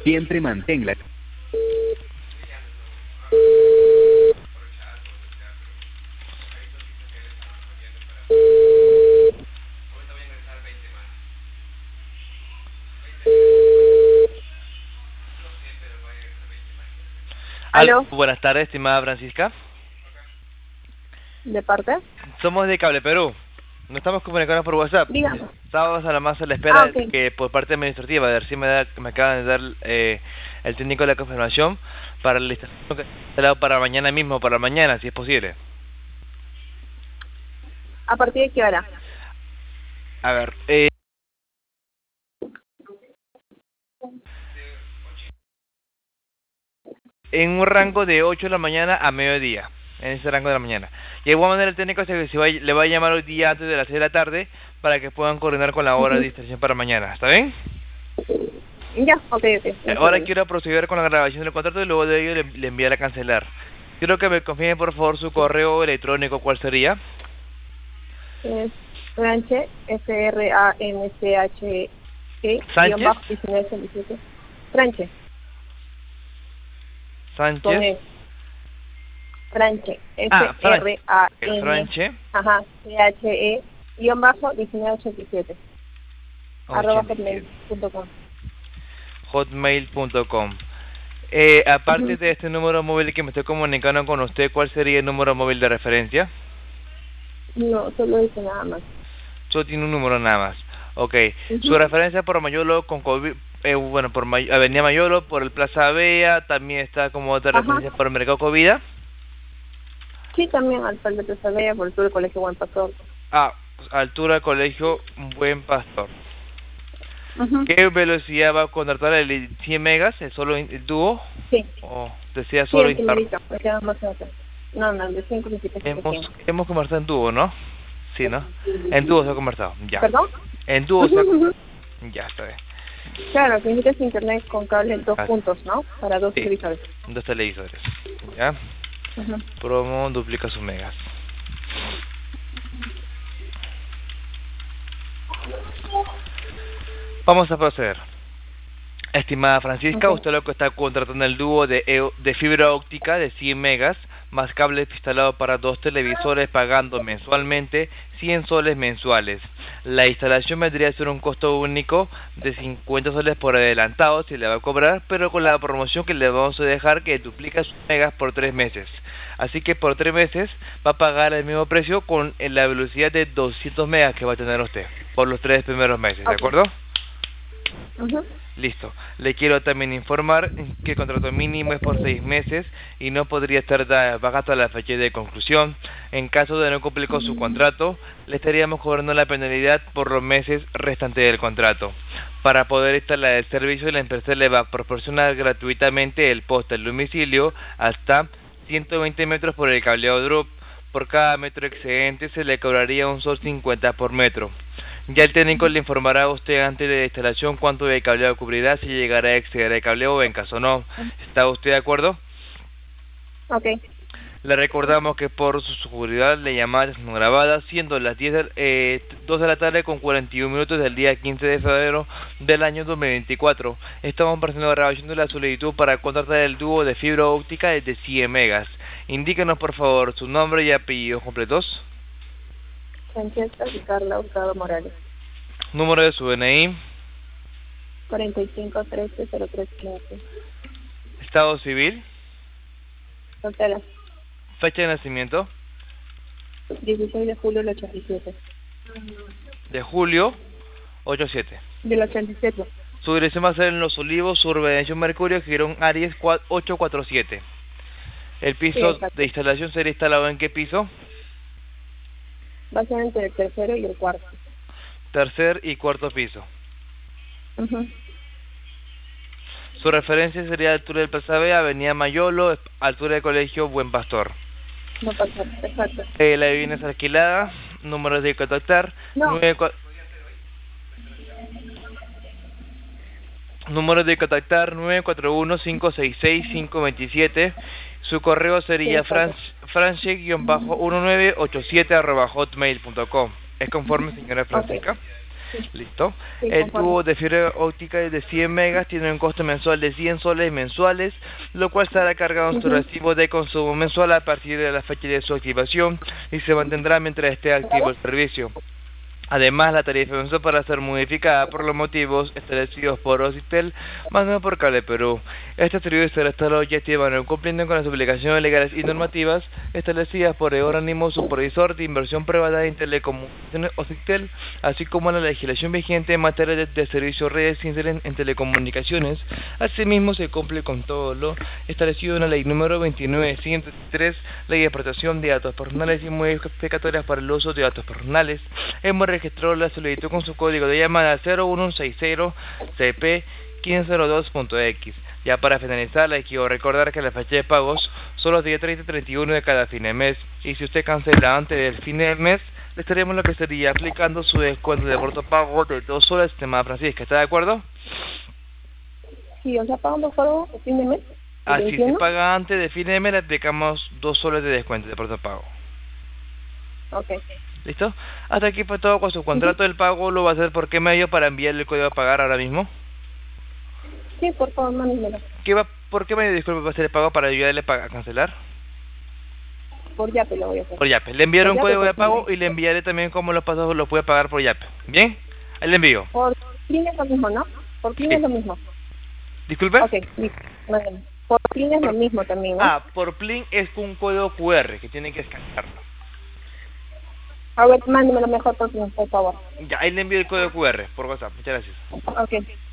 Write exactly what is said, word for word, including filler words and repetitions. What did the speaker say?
Siempre manténla. ¿Aló? Buenas tardes, estimada Francisca. ¿De parte? Somos de Cable Perú. Nos estamos comunicando por WhatsApp. Dígame. Estábamos a la más a la espera Ah, okay. que por parte administrativa, a ver si me, da, me acaban de dar eh, el técnico de la confirmación para el instalación que está instalado para mañana mismo, para mañana, si es posible. ¿A partir de qué hora? A ver, eh... en un rango de ocho de la mañana a mediodía, en ese rango de la mañana. Y de igual manera el técnico se, se va, le va a llamar hoy día antes de las seis de la tarde para que puedan coordinar con la hora de instalación para mañana, ¿está bien? Ya, ok, ok. No Ahora quiero proceder con la grabación del contrato y luego de ello le, le enviaré a cancelar. Quiero que me confirme por favor su correo electrónico, ¿cuál sería? Es Franche, F R A N C H E, ¿Sánchez? guión bajo diecinueve sesenta y siete. Franche. Sánchez. Franche, F Ah, R A N, Franche. ajá, C H E, guión bajo diecinueve ochenta y siete. Arroba hotmail punto com. hotmail punto com. Eh, aparte de este número móvil que me estoy comunicando con usted, ¿cuál sería el número móvil de referencia? No, solo dice nada más. Solo tiene un número nada más. Ok. Uh-huh. Su referencia por Mayolo, con COVID, eh, bueno, por May Avenida Mayolo, por el Plaza Bea, también está como otra Ajá. referencia por el Mercado Covida. Sí, también al Pal de Plaza Bea, por el sur del Colegio Buen Pastor. Ah, altura Colegio Buen Pastor. Uh-huh. ¿Qué velocidad va a contratar el cien megas? ¿Es solo el dúo? Sí. ¿O desea solo sí, instalar? me queda más acá. No, no, el de cinco Hemos, hemos conversado en dúo, ¿no? Sí, ¿no? En dúo se ha conversado, ya. ¿Perdón? En dúo se ha... Ya, está bien. Claro, que necesitas internet con cable en dos ah, puntos, ¿no? Para dos sí, televisores. Dos televisores, ¿ya? Uh-huh. Promo duplica sus megas. Vamos a proceder. Estimada Francisca, okay. Usted lo que está contratando el dúo de, e de fibra óptica de cien megas, más cable instalado para dos televisores, pagando mensualmente cien soles mensuales. La instalación vendría a ser un costo único de cincuenta soles por adelantado, si le va a cobrar, pero con la promoción que le vamos a dejar que duplica sus megas por tres meses. Así que por tres meses va a pagar el mismo precio con la velocidad de doscientos megas que va a tener usted por los tres primeros meses, ¿de acuerdo? Uh-huh. Listo. Le quiero también informar que el contrato mínimo es por seis meses y no podría estar bajado a la fecha de conclusión. En caso de no cumplir con su contrato, le estaríamos cobrando la penalidad por los meses restantes del contrato. Para poder instalar el servicio, la empresa le va a proporcionar gratuitamente el poste al domicilio hasta ciento veinte metros por el cableado drop. Por cada metro excedente se le cobraría un sol cincuenta por metro. Ya el técnico le informará a usted antes de la instalación cuánto de cableado cubrirá, si llegará a exceder el cableado o en caso no. ¿Está usted de acuerdo? Ok. Le recordamos que por su seguridad le llamadas son grabadas, siendo las diez de, eh, dos de la tarde con cuarenta y un minutos del día quince de febrero del año dos mil veinticuatro. Estamos haciendo la grabación de la solicitud para contratar el dúo de fibra óptica de cien megas. Indíquenos por favor su nombre y apellidos completos. Francesca Ricardo Hurtado Morales. Número de su D N I. cuarenta y cinco trece cero tres quince. Estado civil. Soltera. Fecha de nacimiento. dieciséis de julio del ochenta y siete. De julio ochenta y siete. Del ochenta y siete. Su dirección va a ser en Los Olivos, Urbanización Mercurio, Girón Aries ochocientos cuarenta y siete. El piso sí, de instalación será instalado ¿en qué piso? Va a ser entre el tercero y el cuarto. Tercer y cuarto piso. Uh-huh. Su referencia sería altura del Plaza Bea, Avenida Mayolo, altura del Colegio Buen Pastor. No pasa, exacto. Eh, la vivienda es alquilada, números de contactar. No. nueve, número de contactar nueve cuatro uno cinco seis seis cinco dos siete. Su correo sería sí, france guion bajo diecinueve ochenta y siete arroba hotmail punto com. ¿Es conforme, señora Francisca? Okay. Sí. ¿Listo? Sí, El conforme. tubo de fibra óptica de cien megas tiene un costo mensual de cien soles mensuales, lo cual estará cargado en su Ujú. recibo de consumo mensual a partir de la fecha de su activación y se mantendrá mientras esté activo el servicio. Además, la tarifa mensual podrá ser modificada por los motivos establecidos por Ocitel, más no por Cable Perú. Este servicio será instalado y activado cumpliendo con las obligaciones legales y normativas establecidas por el organismo supervisor de inversión privada en telecomunicaciones Ocitel, así como la legislación vigente en materia de, de servicios redes en, en telecomunicaciones. Asimismo, se cumple con todo lo establecido en la ley número veintinueve ciento tres, ley de protección de datos personales y modificatorias para el uso de datos personales. Hemos registró la solicitud con su código de llamada cero uno seis cero C P uno cinco cero dos punto X. Ya para finalizar, les quiero recordar que la fecha de pagos son los días treinta y treinta y uno de cada fin de mes, y si usted cancela antes del fin del mes, le estaremos lo que sería aplicando su descuento de portapago de dos soles, estimada Francisca. ¿Está de acuerdo? Sí, o sea, pagando solo el fin de mes. Así, si paga antes de fin de mes, le aplicamos dos soles de descuento de portapago. Ok. ¿Listo? Hasta aquí fue todo con su contrato. Uh-huh. El pago lo va a hacer por qué medio para enviarle el código a pagar ahora mismo. Sí, por favor, mándemelo. ¿Qué va, ¿Por qué medio, disculpe, va a hacer el pago para ayudarle a cancelar? Por Yape lo voy a hacer. Por Yape. Le enviaré un código de pago sí. Y le enviaré también cómo los pasos los puede pagar por Yape. ¿Bien? Ahí le envío. Por Plin es lo mismo, ¿no? Por Plin Sí. es lo mismo. ¿Disculpe? Ok, listo. Mándeme. Por Plin es por... lo mismo también, ¿no? Ah, por Plin es con un código Q R que tiene que escanearlo. A ver, mándemelo mejor por Plin, por favor. Ya, ahí le envío el código Q R por WhatsApp. Muchas gracias. Ok.